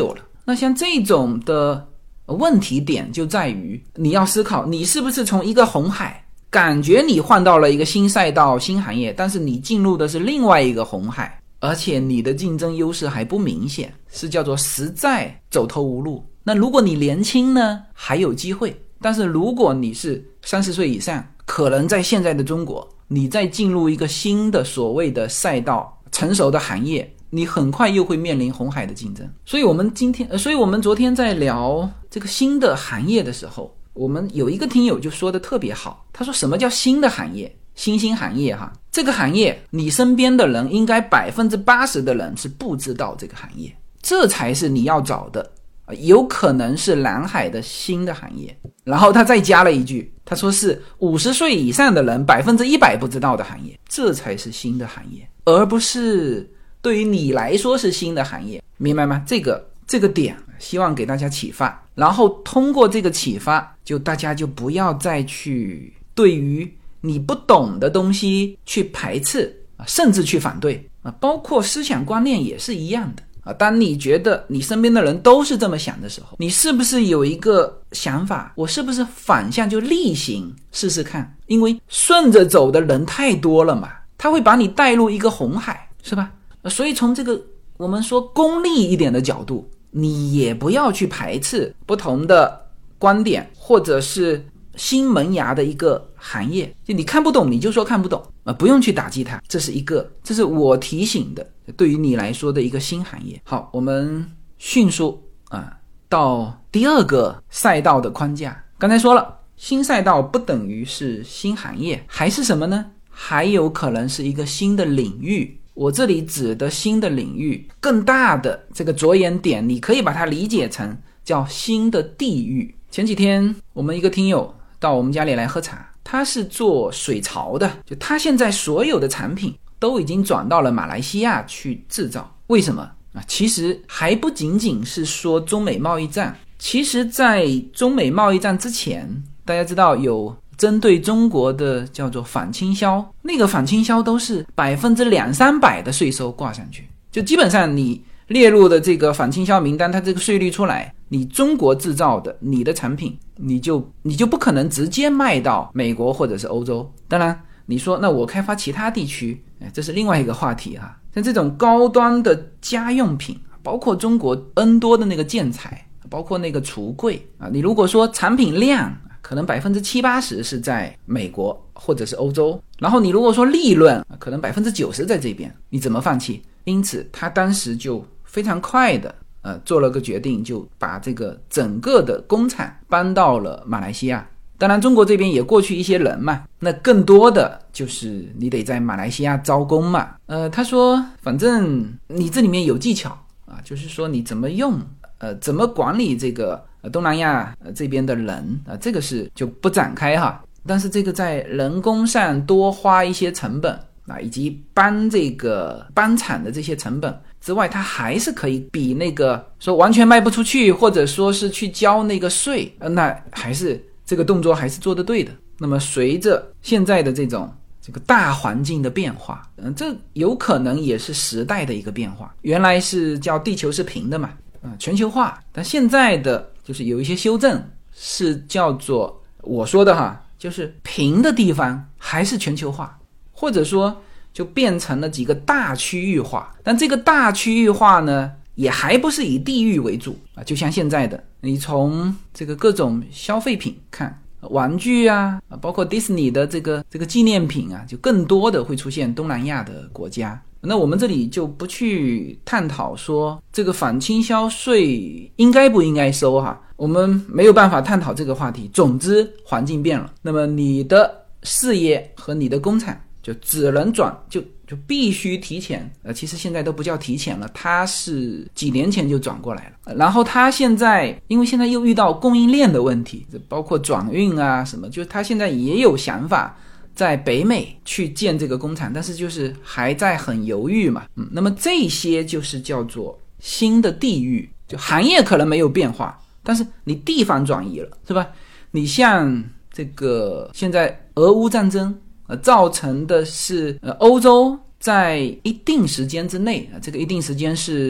那像这种的问题点就在于你要思考，你是不是从一个红海感觉你换到了一个新赛道新行业，但是你进入的是另外一个红海，而且你的竞争优势还不明显，是叫做实在走投无路。那如果你年轻呢还有机会，但是如果你是三十岁以上，可能在现在的中国你再进入一个新的所谓的赛道成熟的行业，你很快又会面临红海的竞争。所以我们今天呃，所以我们昨天在聊这个新的行业的时候，我们有一个听友就说的特别好，他说什么叫新的行业？新兴行业哈，这个行业你身边的人应该 百分之八十 的人是不知道这个行业，这才是你要找的，有可能是蓝海的新的行业。然后他再加了一句，他说是五十岁以上的人 百分之百 不知道的行业，这才是新的行业，而不是对于你来说是新的行业，明白吗？这个这个点希望给大家启发，然后通过这个启发，就大家就不要再去对于你不懂的东西去排斥，甚至去反对，包括思想观念也是一样的。当你觉得你身边的人都是这么想的时候，你是不是有一个想法，我是不是反向就例行试试看？因为顺着走的人太多了嘛，他会把你带入一个红海，是吧？所以从这个我们说功利一点的角度，你也不要去排斥不同的观点，或者是新萌芽的一个行业，就你看不懂你就说看不懂，呃，不用去打击它，这是一个，这是我提醒的，对于你来说的一个新行业。好，我们迅速啊到第二个赛道的框架。刚才说了，新赛道不等于是新行业，还是什么呢？还有可能是一个新的领域。我这里指的新的领域，更大的这个着眼点，你可以把它理解成叫新的地域。前几天我们一个听友到我们家里来喝茶，他是做水槽的，就他现在所有的产品都已经转到了马来西亚去制造。为什么啊？其实还不仅仅是说中美贸易战，其实在中美贸易战之前，大家知道有针对中国的叫做反倾销，那个反倾销都是百分之两三百的税收挂上去，就基本上你列入的这个反倾销名单，它这个税率出来，你中国制造的你的产品，你就你就不可能直接卖到美国或者是欧洲。当然你说那我开发其他地区，这是另外一个话题哈。像这种高端的家用品，包括中国 N 多的那个建材，包括那个橱柜啊，你如果说产品量可能 百分之七八十 是在美国或者是欧洲，然后你如果说利润可能 百分之九十 在这边，你怎么放弃？因此他当时就非常快的呃做了个决定，就把这个整个的工厂搬到了马来西亚。当然中国这边也过去一些人嘛，那更多的就是你得在马来西亚招工嘛。呃他说反正你这里面有技巧啊，就是说你怎么用呃怎么管理这个呃东南亚呃这边的人啊、呃，这个是就不展开哈。但是这个在人工上多花一些成本啊，以及搬这个搬产的这些成本之外，它还是可以比那个说完全卖不出去，或者说是去交那个税，呃、那还是这个动作还是做得对的。那么随着现在的这种这个大环境的变化，嗯，这有可能也是时代的一个变化。原来是叫地球是平的嘛，嗯，全球化，但现在的就是有一些修正，是叫做我说的哈，就是平的地方还是全球化，或者说就变成了几个大区域化。但这个大区域化呢，也还不是以地域为主啊。就像现在的，你从这个各种消费品看，玩具啊，包括迪士尼的这个这个纪念品啊，就更多的会出现东南亚的国家。那我们这里就不去探讨说这个反倾销税应该不应该收哈，我们没有办法探讨这个话题。总之环境变了，那么你的事业和你的工厂就只能转，就就必须提前，呃，其实现在都不叫提前了，它是几年前就转过来了。然后它现在因为现在又遇到供应链的问题，包括转运啊什么，就它现在也有想法在北美去建这个工厂，但是就是还在很犹豫嘛。嗯，那么这些就是叫做新的地域，就行业可能没有变化，但是你地方转移了，是吧？你像这个现在俄乌战争呃，造成的是呃，欧洲在一定时间之内，呃，这个一定时间是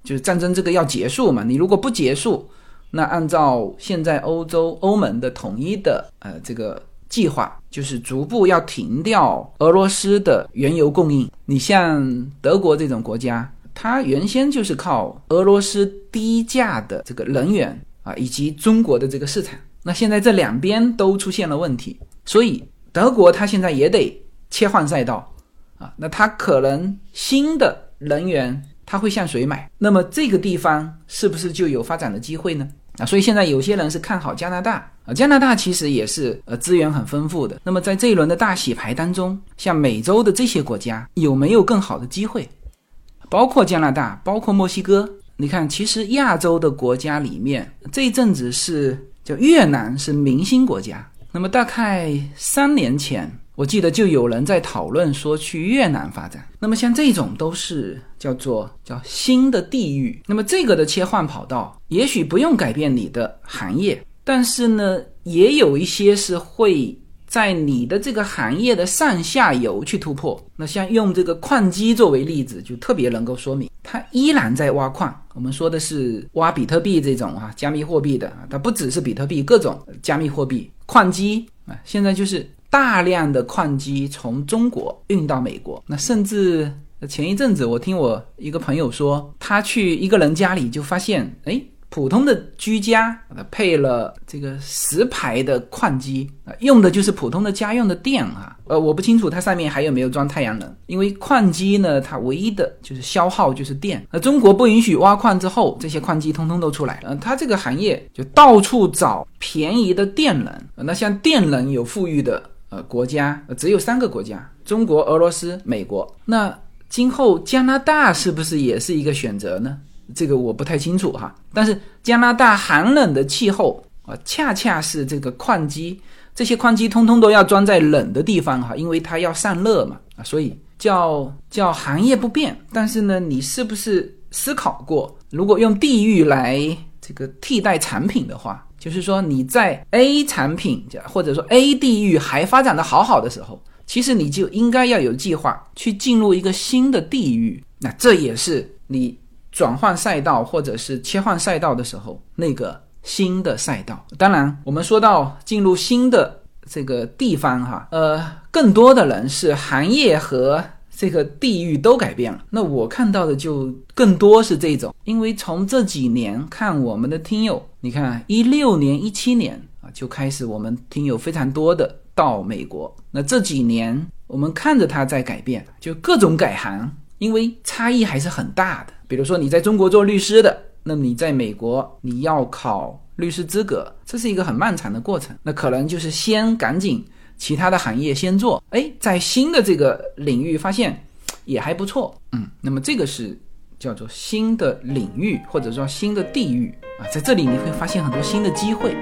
就是战争这个要结束嘛，你如果不结束，那按照现在欧洲欧盟的统一的呃这个计划，就是逐步要停掉俄罗斯的原油供应。你像德国这种国家，它原先就是靠俄罗斯低价的这个能源啊，以及中国的这个市场，那现在这两边都出现了问题，所以德国它现在也得切换赛道啊，那它可能新的能源它会向谁买？那么这个地方是不是就有发展的机会呢？啊，所以现在有些人是看好加拿大啊，加拿大其实也是呃资源很丰富的。那么在这一轮的大洗牌当中，像美洲的这些国家有没有更好的机会？包括加拿大，包括墨西哥。你看，其实亚洲的国家里面，这一阵子是叫越南是明星国家。那么大概三年前，我记得就有人在讨论说去越南发展。那么像这种都是叫做叫新的地域。那么这个的切换跑道，也许不用改变你的行业，但是呢，也有一些是会在你的这个行业的上下游去突破。那像用这个矿机作为例子，就特别能够说明，它依然在挖矿。我们说的是挖比特币这种啊加密货币的，它不只是比特币，各种加密货币矿机啊，现在就是大量的矿机从中国运到美国。那甚至前一阵子我听我一个朋友说，他去一个人家里就发现，诶，普通的居家配了这个十排的矿机，用的就是普通的家用的电啊。呃，我不清楚它上面还有没有装太阳能，因为矿机呢，它唯一的就是消耗就是电。那中国不允许挖矿之后，这些矿机通通都出来了。呃，它这个行业就到处找便宜的电能。呃、那像电能有富裕的呃国家，呃、只有三个国家：中国、俄罗斯、美国。那今后加拿大是不是也是一个选择呢？这个我不太清楚哈，但是加拿大寒冷的气候啊，恰恰是这个矿机，这些矿机通通都要装在冷的地方哈，因为它要散热嘛啊，所以叫叫行业不变。但是呢，你是不是思考过，如果用地域来这个替代产品的话，就是说你在 A 产品或者说 A 地域还发展的好好的时候，其实你就应该要有计划去进入一个新的地域。那这也是你转换赛道或者是切换赛道的时候那个新的赛道。当然我们说到进入新的这个地方哈，呃，更多的人是行业和这个地域都改变了。那我看到的就更多是这种，因为从这几年看我们的听友，你看一六年一七年啊就开始我们听友非常多的到美国，那这几年我们看着它在改变，就各种改行，因为差异还是很大的。比如说你在中国做律师的，那么你在美国你要考律师资格，这是一个很漫长的过程，那可能就是先赶紧其他的行业先做，诶，在新的这个领域发现也还不错，嗯，那么这个是叫做新的领域或者说新的地域啊，在这里你会发现很多新的机会。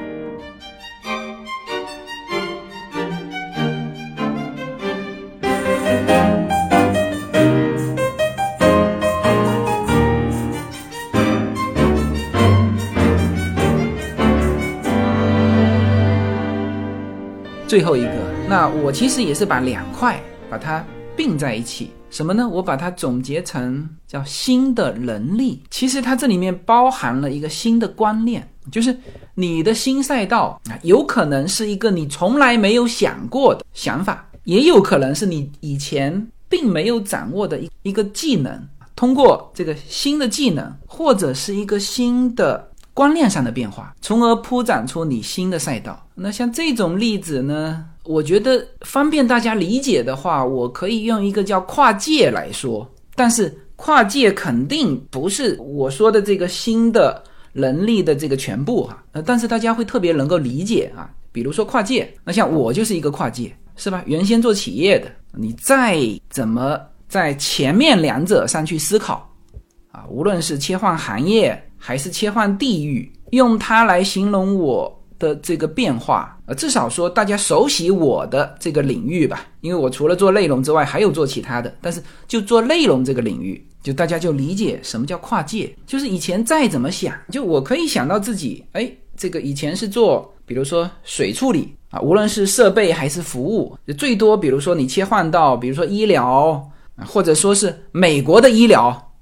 最后一个，那我其实也是把两块把它并在一起，什么呢？我把它总结成叫新的能力。其实它这里面包含了一个新的观念，就是你的新赛道有可能是一个你从来没有想过的想法，也有可能是你以前并没有掌握的一个技能，通过这个新的技能或者是一个新的观念上的变化，从而铺展出你新的赛道。那像这种例子呢，我觉得方便大家理解的话，我可以用一个叫跨界来说，但是跨界肯定不是我说的这个新的能力的这个全部哈，呃，但是大家会特别能够理解啊。比如说跨界，那像我就是一个跨界，是吧？原先做企业的，你再怎么在前面两者上去思考啊，无论是切换行业还是切换地域，用它来形容我的这个变化，呃，至少说大家熟悉我的这个领域吧，因为我除了做内容之外还有做其他的，但是就做内容这个领域，就大家就理解什么叫跨界。就是以前再怎么想，就我可以想到自己，哎，这个以前是做比如说水处理啊，无论是设备还是服务，最多比如说你切换到比如说医疗，或者说是美国的医疗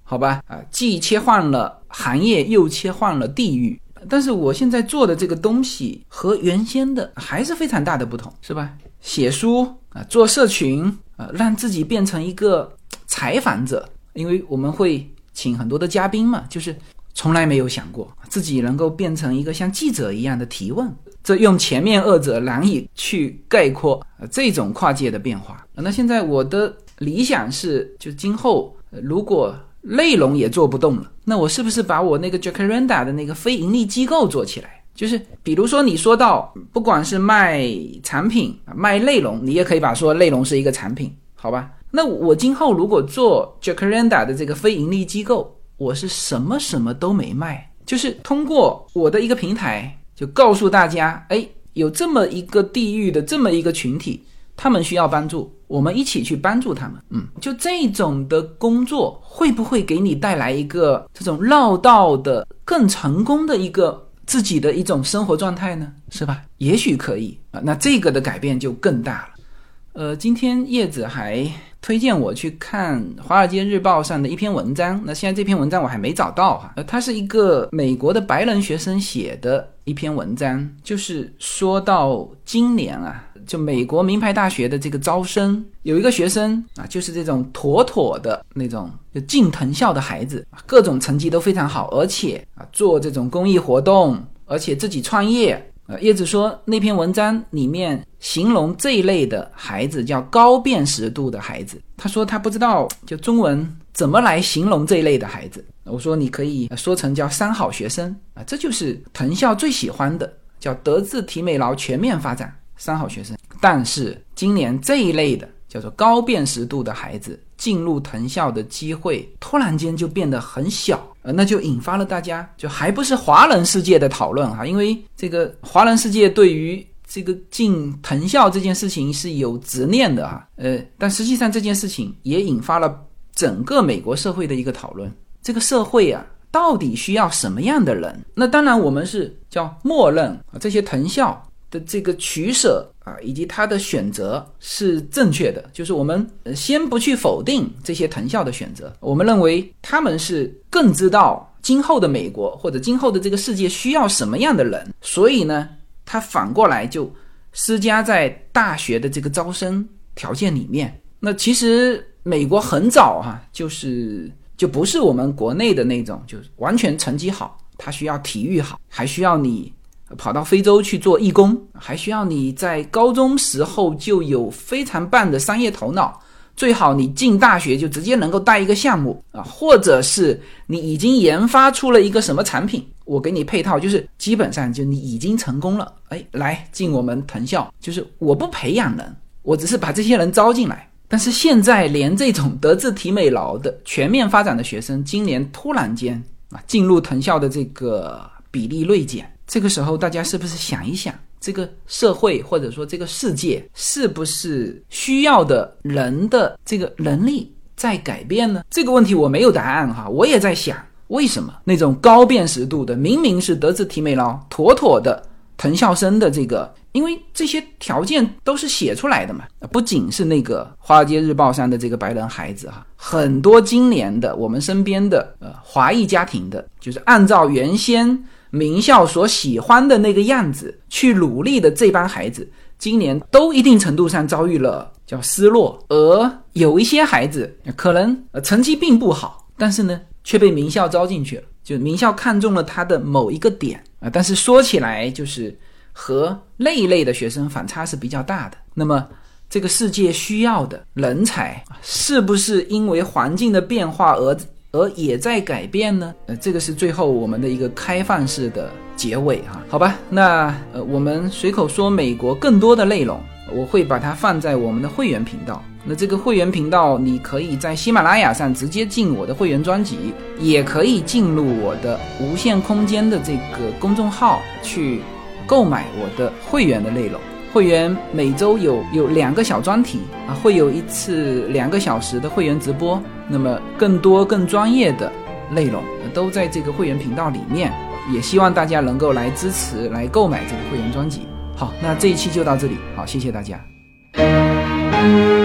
好吧，啊，既切换了行业又切换了地域，但是我现在做的这个东西和原先的还是非常大的不同，是吧？写书啊，做社群啊，让自己变成一个采访者，因为我们会请很多的嘉宾嘛，就是从来没有想过自己能够变成一个像记者一样的提问，这用前面二者难以去概括这种跨界的变化。那现在我的理想是，就今后如果内容也做不动了，那我是不是把我那个 Jacaranda 的那个非盈利机构做起来？就是比如说你说到不管是卖产品卖内容，你也可以把说内容是一个产品，好吧？那我今后如果做 Jacaranda 的这个非盈利机构，我是什么什么都没卖，就是通过我的一个平台就告诉大家，哎，有这么一个地域的这么一个群体，他们需要帮助，我们一起去帮助他们。嗯，就这种的工作会不会给你带来一个这种绕道的更成功的一个自己的一种生活状态呢？是吧？也许可以啊，那这个的改变就更大了。呃，今天叶子还推荐我去看《华尔街日报》上的一篇文章，那现在这篇文章我还没找到哈，呃，它是一个美国的白人学生写的一篇文章，就是说到今年啊，就美国名牌大学的这个招生，有一个学生啊，就是这种妥妥的那种就进藤校的孩子，各种成绩都非常好，而且啊做这种公益活动，而且自己创业。呃，叶子说那篇文章里面形容这一类的孩子叫高辨识度的孩子，他说他不知道就中文怎么来形容这一类的孩子，我说你可以说成叫三好学生啊，这就是藤校最喜欢的，叫德智体美劳全面发展三好学生。但是今年这一类的叫做高辨识度的孩子进入藤校的机会突然间就变得很小，呃，那就引发了大家就还不是华人世界的讨论哈，因为这个华人世界对于这个进藤校这件事情是有执念的啊，呃，但实际上这件事情也引发了整个美国社会的一个讨论，这个社会啊到底需要什么样的人？那当然我们是叫默认啊这些藤校的这个取舍啊，以及他的选择是正确的，就是我们先不去否定这些藤校的选择，我们认为他们是更知道今后的美国或者今后的这个世界需要什么样的人，所以呢他反过来就施加在大学的这个招生条件里面。那其实美国很早哈、啊，就是就不是我们国内的那种就是完全成绩好，他需要体育好，还需要你跑到非洲去做义工，还需要你在高中时候就有非常棒的商业头脑，最好你进大学就直接能够带一个项目啊，或者是你已经研发出了一个什么产品，我给你配套，就是基本上就你已经成功了，哎，来进我们藤校，就是我不培养人，我只是把这些人招进来。但是现在连这种德智体美劳的全面发展的学生，今年突然间啊进入藤校的这个比例锐减。这个时候大家是不是想一想，这个社会或者说这个世界是不是需要的人的这个能力在改变呢？这个问题我没有答案哈，我也在想为什么那种高辨识度的明明是德智体美劳妥妥的藤校生的这个，因为这些条件都是写出来的嘛，不仅是那个华尔街日报上的这个白人孩子哈，很多今年的我们身边的呃华裔家庭的，就是按照原先名校所喜欢的那个样子去努力的这帮孩子，今年都一定程度上遭遇了叫失落，而有一些孩子可能成绩并不好，但是呢却被名校招进去了，就名校看中了他的某一个点啊，但是说起来就是和那一类的学生反差是比较大的。那么这个世界需要的人才是不是因为环境的变化而而也在改变呢？呃，这个是最后我们的一个开放式的结尾哈，好吧？那呃，我们随口说美国更多的内容，我会把它放在我们的会员频道。那这个会员频道，你可以在喜马拉雅上直接进我的会员专辑，也可以进入我的无限空间的这个公众号去购买我的会员的内容。会员每周有有两个小专题啊，会有一次两个小时的会员直播，那么更多更专业的内容都在这个会员频道里面，也希望大家能够来支持来购买这个会员专辑。好，那这一期就到这里，好，谢谢大家。